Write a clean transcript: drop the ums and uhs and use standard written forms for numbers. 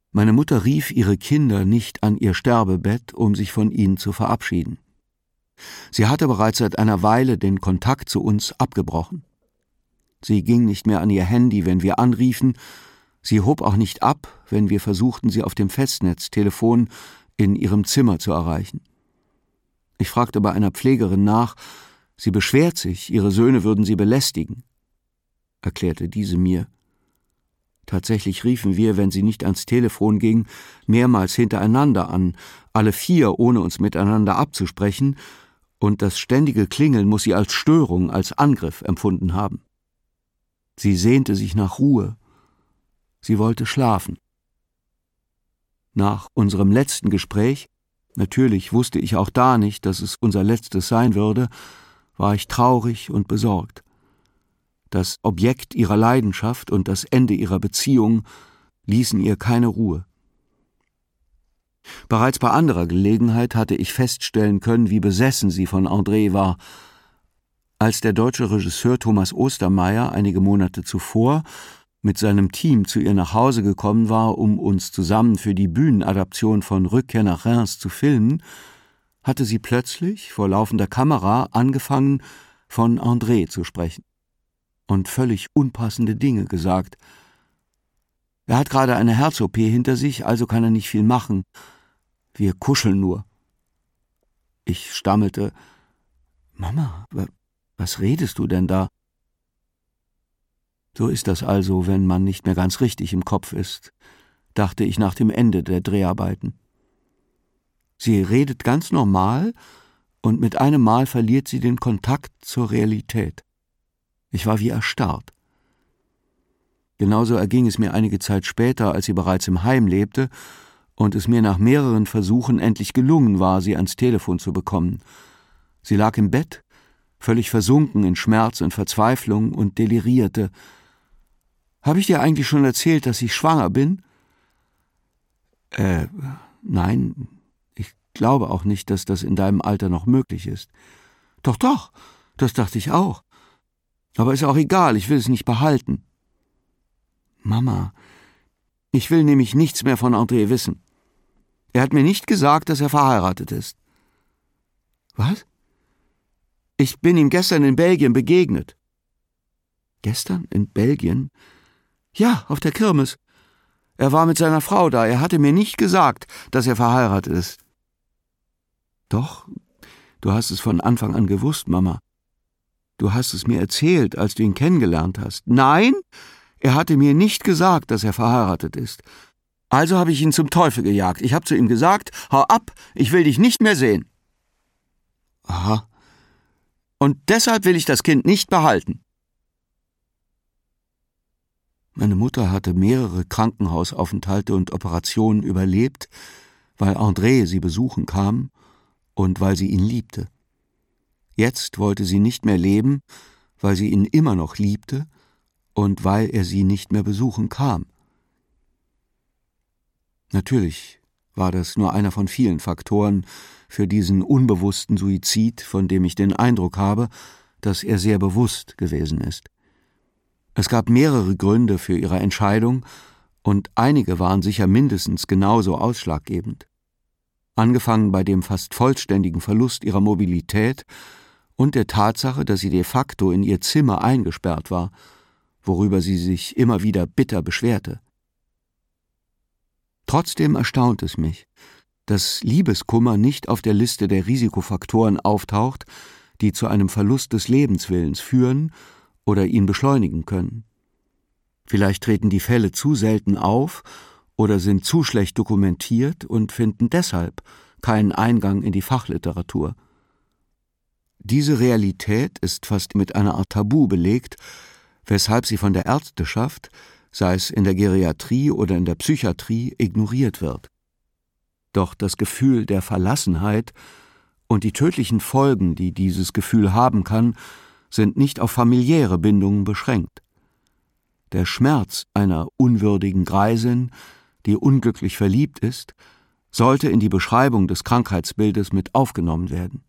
Meine Mutter rief ihre Kinder nicht an ihr Sterbebett, um sich von ihnen zu verabschieden. Sie hatte bereits seit einer Weile den Kontakt zu uns abgebrochen. Sie ging nicht mehr an ihr Handy, wenn wir anriefen, sie hob auch nicht ab, wenn wir versuchten, sie auf dem Festnetztelefon in ihrem Zimmer zu erreichen. Ich fragte bei einer Pflegerin nach, sie beschwert sich, ihre Söhne würden sie belästigen, erklärte diese mir. Tatsächlich riefen wir, wenn sie nicht ans Telefon ging, mehrmals hintereinander an, alle 4, ohne uns miteinander abzusprechen, und das ständige Klingeln muss sie als Störung, als Angriff empfunden haben. Sie sehnte sich nach Ruhe. Sie wollte schlafen. Nach unserem letzten Gespräch, natürlich wusste ich auch da nicht, dass es unser letztes sein würde, war ich traurig und besorgt. Das Objekt ihrer Leidenschaft und das Ende ihrer Beziehung ließen ihr keine Ruhe. Bereits bei anderer Gelegenheit hatte ich feststellen können, wie besessen sie von André war. Als der deutsche Regisseur Thomas Ostermeier einige Monate zuvor mit seinem Team zu ihr nach Hause gekommen war, um uns zusammen für die Bühnenadaption von Rückkehr nach Reims zu filmen, hatte sie plötzlich vor laufender Kamera angefangen, von André zu sprechen und völlig unpassende Dinge gesagt. Er hat gerade eine Herz-OP hinter sich, also kann er nicht viel machen. Wir kuscheln nur. Ich stammelte, »Mama, was redest du denn da?« So ist das also, wenn man nicht mehr ganz richtig im Kopf ist, dachte ich nach dem Ende der Dreharbeiten. Sie redet ganz normal und mit einem Mal verliert sie den Kontakt zur Realität. Ich war wie erstarrt. Genauso erging es mir einige Zeit später, als sie bereits im Heim lebte und es mir nach mehreren Versuchen endlich gelungen war, sie ans Telefon zu bekommen. Sie lag im Bett, völlig versunken in Schmerz und Verzweiflung und delirierte. »Habe ich dir eigentlich schon erzählt, dass ich schwanger bin?« Nein, ich glaube auch nicht, dass das in deinem Alter noch möglich ist.« Doch, das dachte ich auch. Aber ist auch egal, ich will es nicht behalten.« »Mama, ich will nämlich nichts mehr von André wissen. Er hat mir nicht gesagt, dass er verheiratet ist.« »Was?« »Ich bin ihm gestern in Belgien begegnet.« »Gestern in Belgien?« »Ja, auf der Kirmes. Er war mit seiner Frau da. Er hatte mir nicht gesagt, dass er verheiratet ist.« »Doch, du hast es von Anfang an gewusst, Mama. Du hast es mir erzählt, als du ihn kennengelernt hast.« »Nein, er hatte mir nicht gesagt, dass er verheiratet ist. Also habe ich ihn zum Teufel gejagt. Ich habe zu ihm gesagt, hau ab, ich will dich nicht mehr sehen.« »Aha. Und deshalb will ich das Kind nicht behalten.« Meine Mutter hatte mehrere Krankenhausaufenthalte und Operationen überlebt, weil André sie besuchen kam und weil sie ihn liebte. Jetzt wollte sie nicht mehr leben, weil sie ihn immer noch liebte und weil er sie nicht mehr besuchen kam. Natürlich war das nur einer von vielen Faktoren für diesen unbewussten Suizid, von dem ich den Eindruck habe, dass er sehr bewusst gewesen ist. Es gab mehrere Gründe für ihre Entscheidung und einige waren sicher mindestens genauso ausschlaggebend. Angefangen bei dem fast vollständigen Verlust ihrer Mobilität und der Tatsache, dass sie de facto in ihr Zimmer eingesperrt war, worüber sie sich immer wieder bitter beschwerte. Trotzdem erstaunt es mich, dass Liebeskummer nicht auf der Liste der Risikofaktoren auftaucht, die zu einem Verlust des Lebenswillens führen oder ihn beschleunigen können. Vielleicht treten die Fälle zu selten auf oder sind zu schlecht dokumentiert und finden deshalb keinen Eingang in die Fachliteratur. Diese Realität ist fast mit einer Art Tabu belegt, weshalb sie von der Ärzteschaft, sei es in der Geriatrie oder in der Psychiatrie, ignoriert wird. Doch das Gefühl der Verlassenheit und die tödlichen Folgen, die dieses Gefühl haben kann, sind nicht auf familiäre Bindungen beschränkt. Der Schmerz einer unwürdigen Greisin, die unglücklich verliebt ist, sollte in die Beschreibung des Krankheitsbildes mit aufgenommen werden.